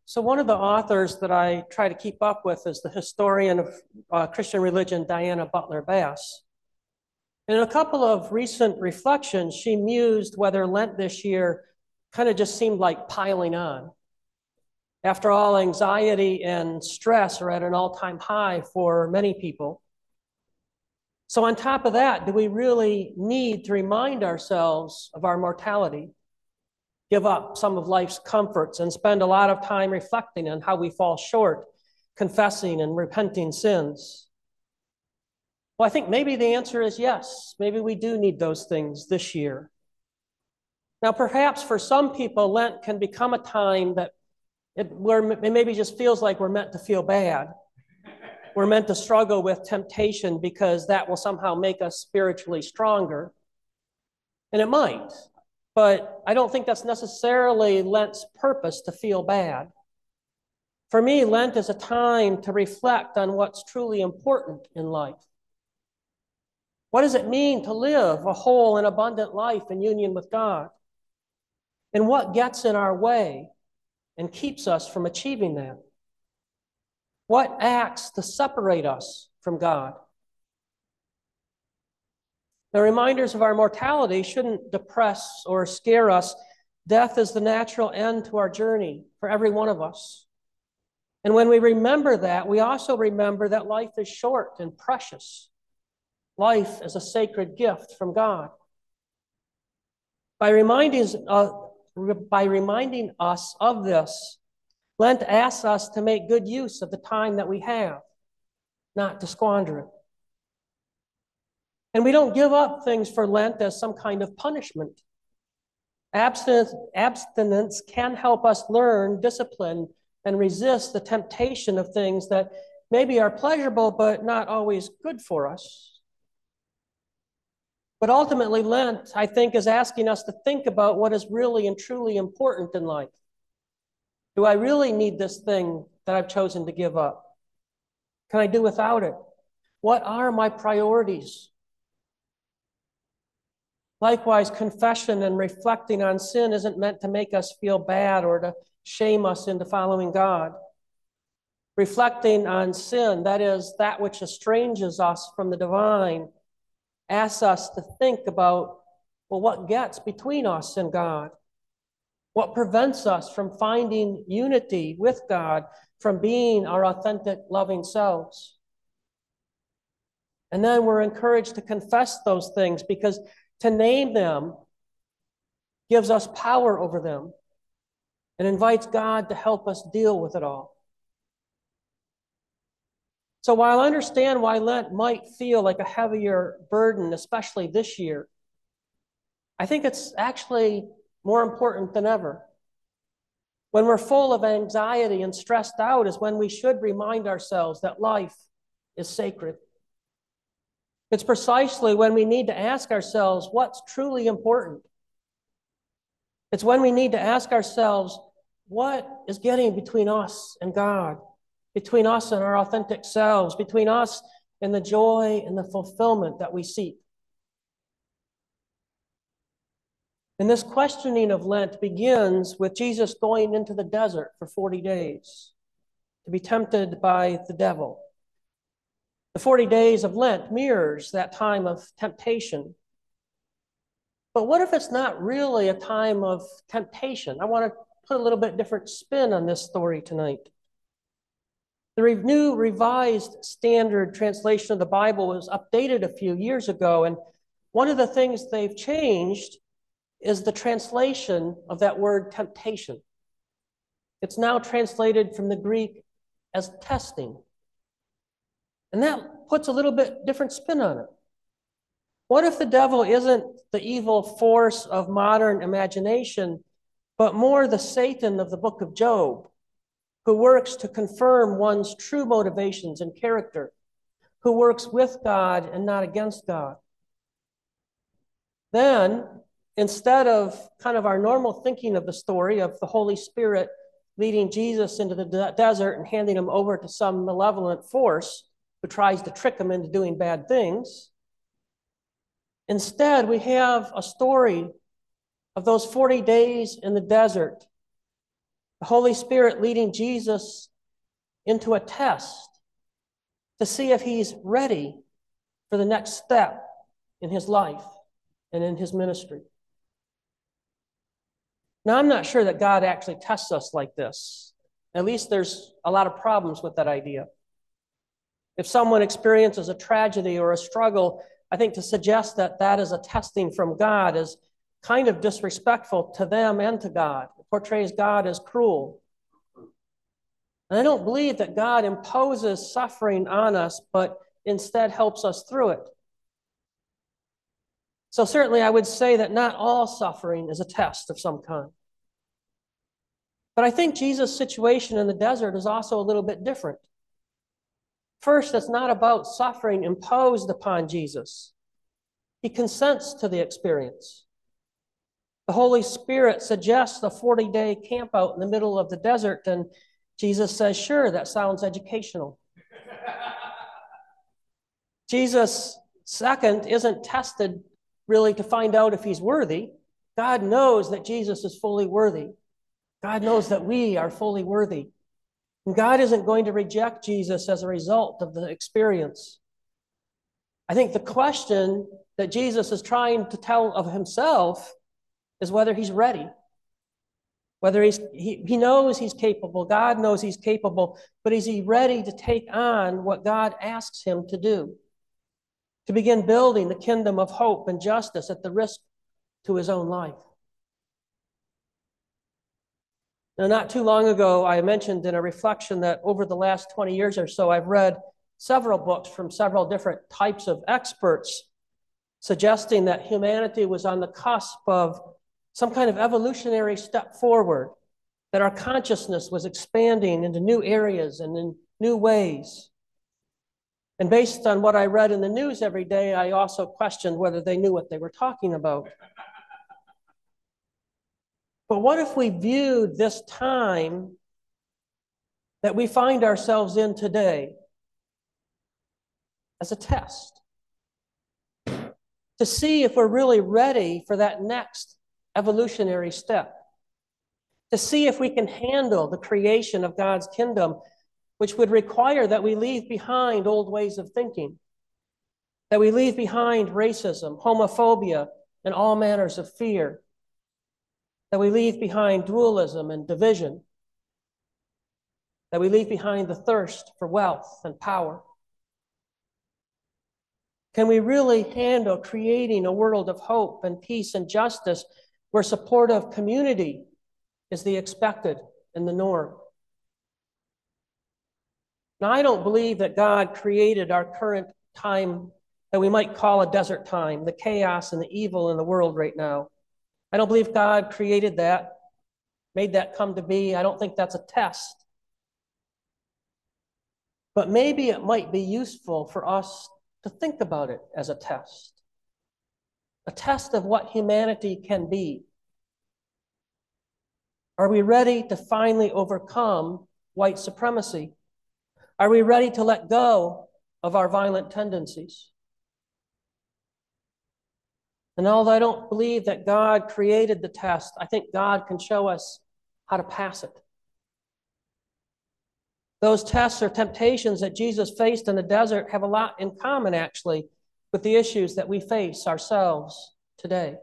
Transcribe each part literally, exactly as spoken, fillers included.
So one of the authors that I try to keep up with is the historian of uh, Christian religion, Diana Butler Bass. And in a couple of recent reflections, she mused whether Lent this year kind of just seemed like piling on. After all, anxiety and stress are at an all-time high for many people. So on top of that, do we really need to remind ourselves of our mortality? Give up some of life's comforts and spend a lot of time reflecting on how we fall short, confessing and repenting sins? Well, I think maybe the answer is yes. Maybe we do need those things this year. Now, perhaps for some people, Lent can become a time that it, where it maybe just feels like we're meant to feel bad. We're meant to struggle with temptation because that will somehow make us spiritually stronger. And it might. But I don't think that's necessarily Lent's purpose, to feel bad. For me, Lent is a time to reflect on what's truly important in life. What does it mean to live a whole and abundant life in union with God? And what gets in our way and keeps us from achieving that? What acts to separate us from God? The reminders of our mortality shouldn't depress or scare us. Death is the natural end to our journey for every one of us. And when we remember that, we also remember that life is short and precious. Life is a sacred gift from God. By reminding, uh, by reminding us of this, Lent asks us to make good use of the time that we have, not to squander it. And we don't give up things for Lent as some kind of punishment. Abstinence, abstinence can help us learn discipline and resist the temptation of things that maybe are pleasurable but not always good for us. But ultimately, Lent, I think, is asking us to think about what is really and truly important in life. Do I really need this thing that I've chosen to give up? Can I do without it? What are my priorities? Likewise, confession and reflecting on sin isn't meant to make us feel bad or to shame us into following God. Reflecting on sin, that is, that which estranges us from the divine, asks us to think about, well, what gets between us and God? What prevents us from finding unity with God, from being our authentic, loving selves? And then we're encouraged to confess those things, because to name them gives us power over them and invites God to help us deal with it all. So while I understand why Lent might feel like a heavier burden, especially this year, I think it's actually more important than ever. When we're full of anxiety and stressed out is when we should remind ourselves that life is sacred. It's precisely when we need to ask ourselves what's truly important. It's when we need to ask ourselves, what is getting between us and God, between us and our authentic selves, between us and the joy and the fulfillment that we seek? And this questioning of Lent begins with Jesus going into the desert for forty days to be tempted by the devil. The forty days of Lent mirrors that time of temptation. But what if it's not really a time of temptation? I want to put a little bit different spin on this story tonight. The new Revised Standard Translation of the Bible was updated a few years ago, and one of the things they've changed is the translation of that word temptation. It's now translated from the Greek as testing. And that puts a little bit different spin on it. What if the devil isn't the evil force of modern imagination, but more the Satan of the book of Job, who works to confirm one's true motivations and character, who works with God and not against God? Then, instead of kind of our normal thinking of the story of the Holy Spirit leading Jesus into the de- desert and handing him over to some malevolent force who tries to trick him into doing bad things, instead we have a story of those forty days in the desert The Holy Spirit leading Jesus into a test to see if he's ready for the next step in his life and in his ministry. Now, I'm not sure that God actually tests us like this. At least there's a lot of problems with that idea. If someone experiences a tragedy or a struggle, I think to suggest that that is a testing from God is kind of disrespectful to them and to God. It portrays God as cruel. And I don't believe that God imposes suffering on us, but instead helps us through it. So certainly I would say that not all suffering is a test of some kind. But I think Jesus' situation in the desert is also a little bit different. First, it's not about suffering imposed upon Jesus. He consents to the experience. The Holy Spirit suggests a forty-day camp out in the middle of the desert, and Jesus says, sure, that sounds educational. Jesus, second, isn't tested really to find out if he's worthy. God knows that Jesus is fully worthy. God knows that we are fully worthy. And God isn't going to reject Jesus as a result of the experience. I think the question that Jesus is trying to tell of himself is whether he's ready. Whether he's, he, he knows he's capable, God knows he's capable, but is he ready to take on what God asks him to do? To begin building the kingdom of hope and justice at the risk to his own life. Now, not too long ago, I mentioned in a reflection that over the last twenty years or so, I've read several books from several different types of experts suggesting that humanity was on the cusp of some kind of evolutionary step forward, that our consciousness was expanding into new areas and in new ways. And based on what I read in the news every day, I also questioned whether they knew what they were talking about. But what if we viewed this time that we find ourselves in today as a test? To see if we're really ready for that next evolutionary step. To see if we can handle the creation of God's kingdom, which would require that we leave behind old ways of thinking, that we leave behind racism, homophobia, and all manners of fear, that we leave behind dualism and division, that we leave behind the thirst for wealth and power. Can we really handle creating a world of hope and peace and justice where supportive community is the expected and the norm? Now, I don't believe that God created our current time that we might call a desert time, the chaos and the evil in the world right now. I don't believe God created that, made that come to be. I don't think that's a test. But maybe it might be useful for us to think about it as a test. A test of what humanity can be. Are we ready to finally overcome white supremacy? Are we ready to let go of our violent tendencies? And although I don't believe that God created the test, I think God can show us how to pass it. Those tests or temptations that Jesus faced in the desert have a lot in common, actually, with the issues that we face ourselves today.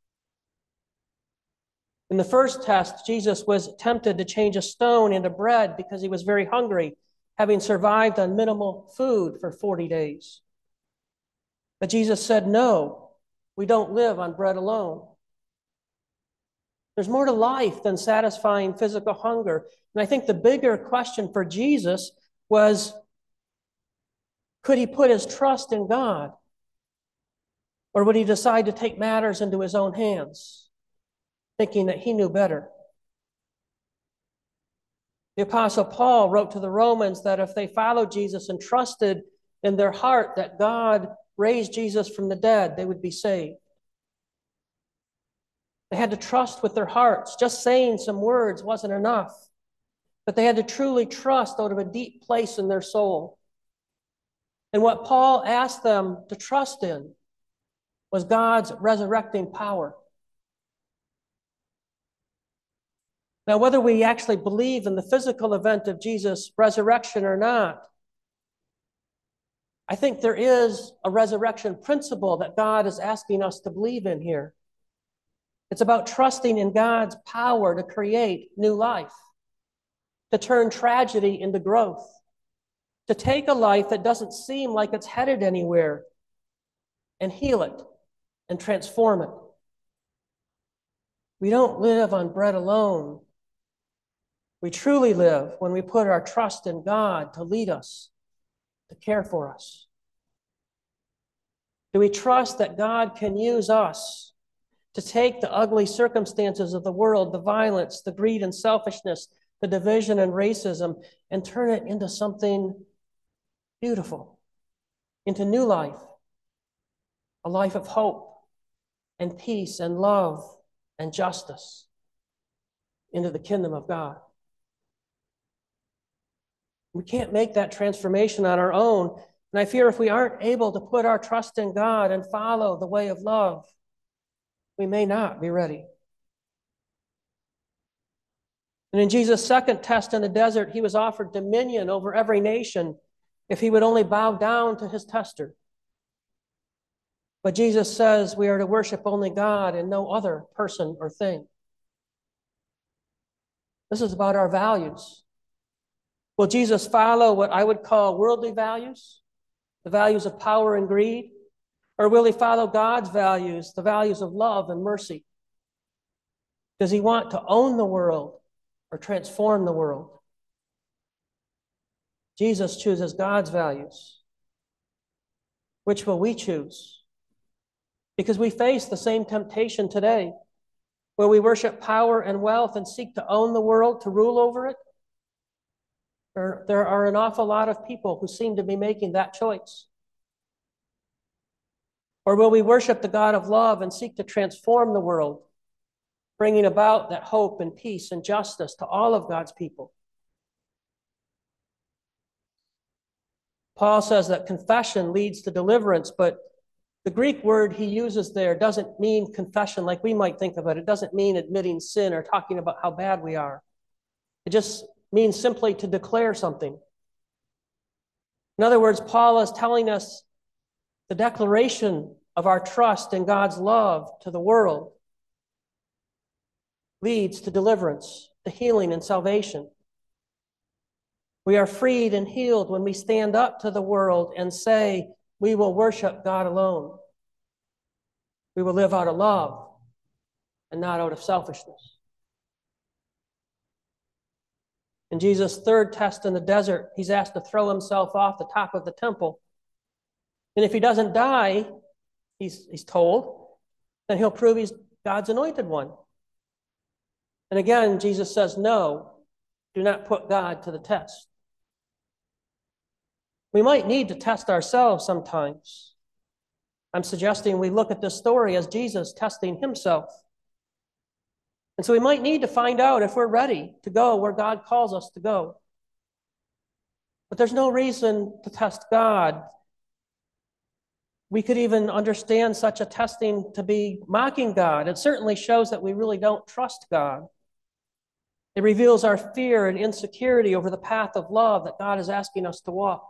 In the first test, Jesus was tempted to change a stone into bread because he was very hungry, having survived on minimal food for forty days. But Jesus said, no, we don't live on bread alone. There's more to life than satisfying physical hunger. And I think the bigger question for Jesus was, could he put his trust in God? Or would he decide to take matters into his own hands, thinking that he knew better? The Apostle Paul wrote to the Romans that if they followed Jesus and trusted in their heart that God raised Jesus from the dead, they would be saved. They had to trust with their hearts. Just saying some words wasn't enough. But they had to truly trust out of a deep place in their soul. And what Paul asked them to trust in was God's resurrecting power. Now, whether we actually believe in the physical event of Jesus' resurrection or not, I think there is a resurrection principle that God is asking us to believe in here. It's about trusting in God's power to create new life, to turn tragedy into growth, to take a life that doesn't seem like it's headed anywhere and heal it and transform it. We don't live on bread alone. We truly live when we put our trust in God to lead us, to care for us. Do we trust that God can use us to take the ugly circumstances of the world, the violence, the greed and selfishness, the division and racism, and turn it into something beautiful, into new life, a life of hope and peace and love and justice, into the kingdom of God? We can't make that transformation on our own. And I fear if we aren't able to put our trust in God and follow the way of love, we may not be ready. And in Jesus' second test in the desert, he was offered dominion over every nation if he would only bow down to his tester. But Jesus says we are to worship only God and no other person or thing. This is about our values. Will Jesus follow what I would call worldly values, the values of power and greed? Or will he follow God's values, the values of love and mercy? Does he want to own the world or transform the world? Jesus chooses God's values. Which will we choose? Because we face the same temptation today, where we worship power and wealth and seek to own the world, to rule over it. There, there are an awful lot of people who seem to be making that choice. Or will we worship the God of love and seek to transform the world, bringing about that hope and peace and justice to all of God's people? Paul says that confession leads to deliverance, but the Greek word he uses there doesn't mean confession like we might think of it. It doesn't mean admitting sin or talking about how bad we are. It just means simply to declare something. In other words, Paul is telling us the declaration of our trust in God's love to the world leads to deliverance, to healing and salvation. We are freed and healed when we stand up to the world and say, we will worship God alone. We will live out of love and not out of selfishness. In Jesus' third test in the desert, he's asked to throw himself off the top of the temple. And if he doesn't die, he's, he's told, then he'll prove he's God's anointed one. And again, Jesus says, no, do not put God to the test. We might need to test ourselves sometimes. I'm suggesting we look at this story as Jesus testing himself. And so we might need to find out if we're ready to go where God calls us to go. But there's no reason to test God. We could even understand such a testing to be mocking God. It certainly shows that we really don't trust God. It reveals our fear and insecurity over the path of love that God is asking us to walk.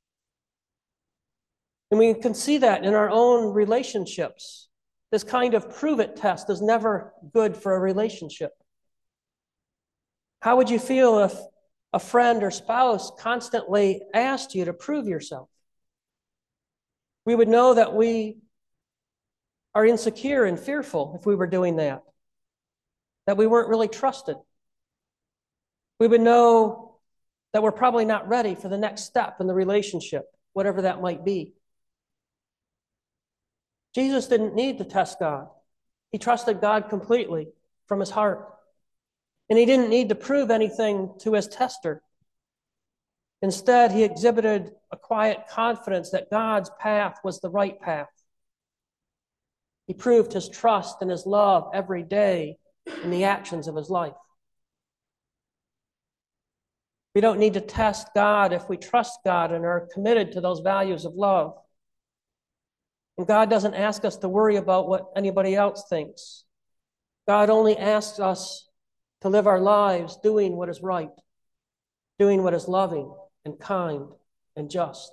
And we can see that in our own relationships. This kind of prove-it test is never good for a relationship. How would you feel if a friend or spouse constantly asked you to prove yourself? We would know that we are insecure and fearful if we were doing that, that we weren't really trusted. We would know that we're probably not ready for the next step in the relationship, whatever that might be. Jesus didn't need to test God. He trusted God completely from his heart. And he didn't need to prove anything to his tester. Instead, he exhibited a quiet confidence that God's path was the right path. He proved his trust and his love every day in the actions of his life. We don't need to test God if we trust God and are committed to those values of love. And God doesn't ask us to worry about what anybody else thinks. God only asks us to live our lives doing what is right, doing what is loving and kind and just.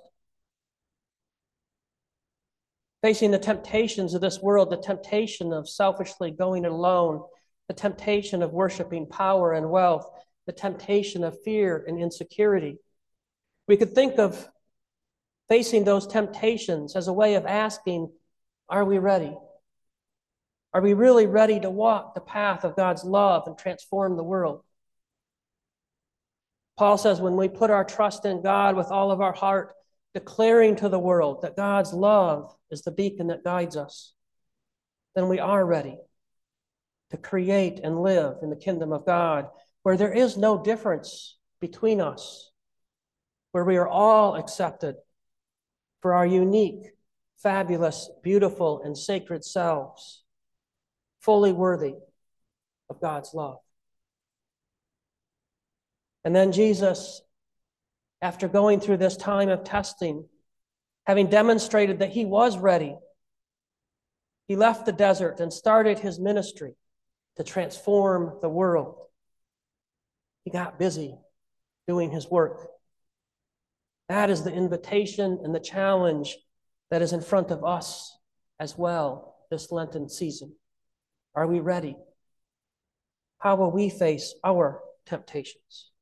Facing the temptations of this world, the temptation of selfishly going it alone, the temptation of worshiping power and wealth, the temptation of fear and insecurity. We could think of facing those temptations as a way of asking, are we ready? Are we really ready to walk the path of God's love and transform the world? Paul says when we put our trust in God with all of our heart, declaring to the world that God's love is the beacon that guides us, then we are ready to create and live in the kingdom of God, where there is no difference between us, where we are all accepted for our unique, fabulous, beautiful, and sacred selves, fully worthy of God's love. And then Jesus, after going through this time of testing, having demonstrated that he was ready, he left the desert and started his ministry to transform the world. He got busy doing his work. That is the invitation and the challenge that is in front of us as well this Lenten season. Are we ready? How will we face our temptations?